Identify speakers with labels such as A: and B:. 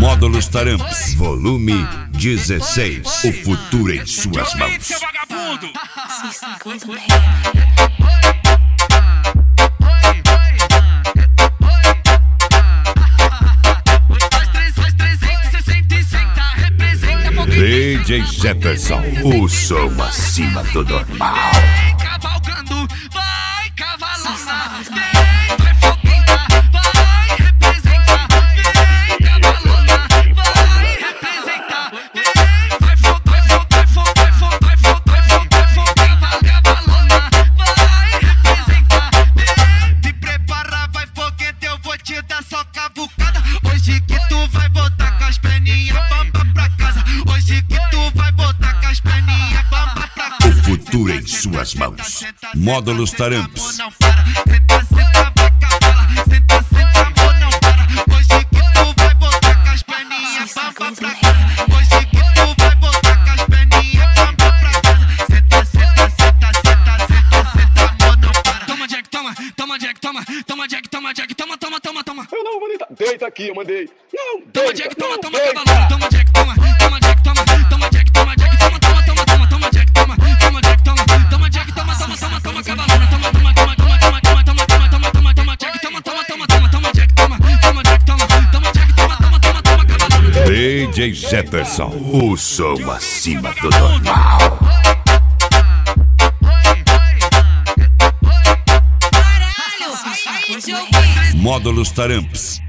A: Módulos Taramps, volume 16. O futuro em suas mãos. DJ Jefferson, o som acima do normal.
B: Cavalgando, vai cavalona, vem, vai fogueira, vai representar, vem cavalona, vai representar, vem, vai fogueira, cavalona, vai representar, vem, te prepara, vai foguete, eu vou te dar só cavucada, hoje que tu vai voltar com as perninhas bamba pra casa, hoje que tu vai voltar com as perninhas bamba pra casa.
A: O futuro em suas mãos. Módulos Taramps.
B: Não para, senta, senta, vai cavala, senta, senta, amor, não para. Hoje que tu vai voltar com as perninhas bamba pra casa. Hoje que tu vai voltar com as perninhas bamba pra casa. Senta, senta, senta, senta, senta, senta, amor, não para. Toma Jack, toma, toma Jack, toma, toma Jack, toma Jack, toma, toma, toma, toma.
C: Eu não, mandei, deita aqui, eu mandei. Não,
B: Toma
C: deita,
B: Jack, toma,
C: não,
B: toma,
C: deita.
B: cavalona, toma Jack, toma, toma Jack, toma, toma Jack, toma Jack, toma, toma, toma, toma, toma Jack, toma, toma Jack, toma, toma Jack, toma, toma, toma, toma, cavalona, toma, toma, toma, toma, toma, toma, toma, toma, toma, toma, toma Jack, toma, toma, toma, toma, toma Jack, toma, toma Jack, toma, toma Jack, toma, toma, toma, toma, cavalona.
A: DJ Jefferson, o som acima do normal. Módulos Taramps.